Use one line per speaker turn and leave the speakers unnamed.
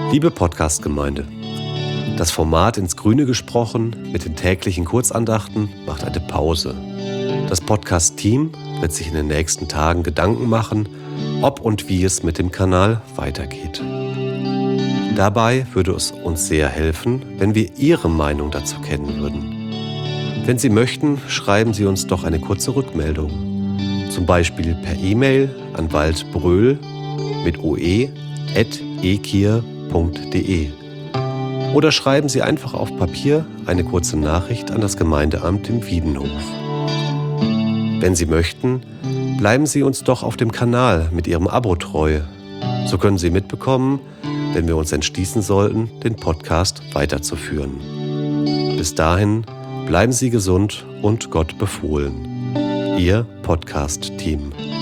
Liebe Podcast-Gemeinde, das Format ins Grüne gesprochen mit den täglichen Kurzandachten macht eine Pause. Das Podcast-Team wird sich in den nächsten Tagen Gedanken machen, ob und wie es mit dem Kanal weitergeht. Dabei würde es uns sehr helfen, wenn wir Ihre Meinung dazu kennen würden. Wenn Sie möchten, schreiben Sie uns doch eine kurze Rückmeldung. Zum Beispiel per E-Mail an waldbröl mit oe@ekir.de. Oder schreiben Sie einfach auf Papier eine kurze Nachricht an das Gemeindeamt im Wiedenhof. Wenn Sie möchten, bleiben Sie uns doch auf dem Kanal mit Ihrem Abo treu. So können Sie mitbekommen, wenn wir uns entschließen sollten, den Podcast weiterzuführen. Bis dahin bleiben Sie gesund und Gott befohlen. Ihr Podcast-Team.